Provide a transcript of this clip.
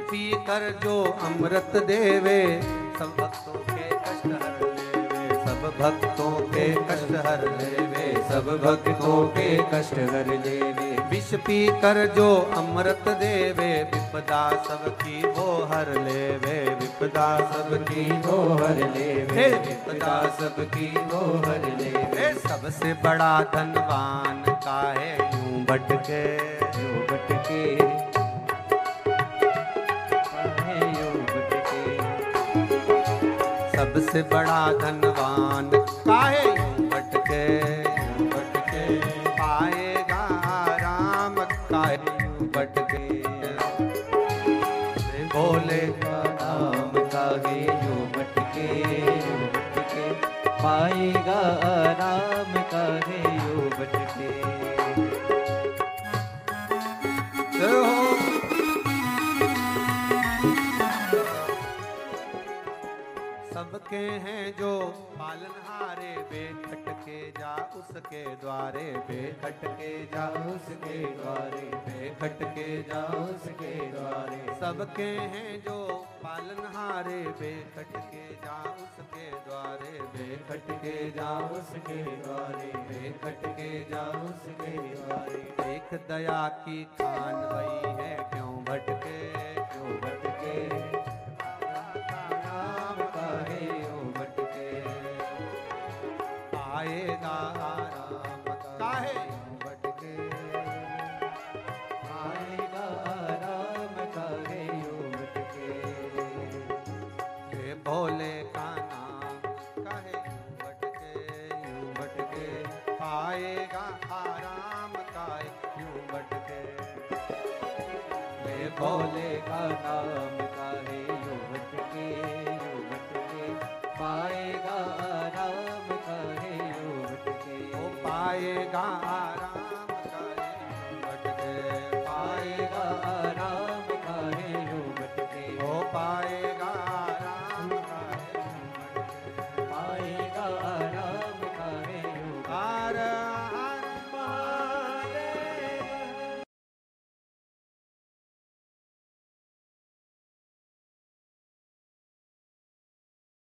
P कर जो अमृत देवे, सब भक्तों के कष्ट हर लेवे, सब भक्तों के कष्ट हर लेवे, सब भक्तों के कष्ट हर लेवे। विष पी कर जो अमृत देवे, विपदा सबकी वो हर लेवे, विपदा सबकी वो हर लेवे, विपदा सबकी वो हर लेवे। सबसे बड़ा धनवान काहे यूं भटके, यूं भटके, काहे यूं भटके। सबसे बड़ा धनवान काहे यूं भटके, पाएगा आराम काहे यूं भटके। भोले का नाम काहे यूं भटके, पाएगा आराम काहे यूं भटके। सबके हैं जो पालनहारे, बेखटके जा उसके द्वारे, बेखटके जा उसके द्वारे, बेखटके जा उसके द्वारे। सबके हैं जो पालनहारे, बेखटके जा उसके द्वारे, बेखटके जा उसके द्वारे, बेखटके जा उसके द्वारे। देख दया की खान वही है क्यों भटके, क्यों भटके। आएगा आराम काहे यूं भटके, आएगा आराम काहे यूं भटके। हे भोले का नाम काहे यूं भटके, यूं भटके। आएगा आराम काहे यूं भटके। हे भोले का नाम काहे यूं भटके, यूं भटके। पाएगा आराम काहे यूं भटके। ओ पाएगा आराम काहे यूं भटके, पाएगा आराम काहे यूं भटके। ओ पाए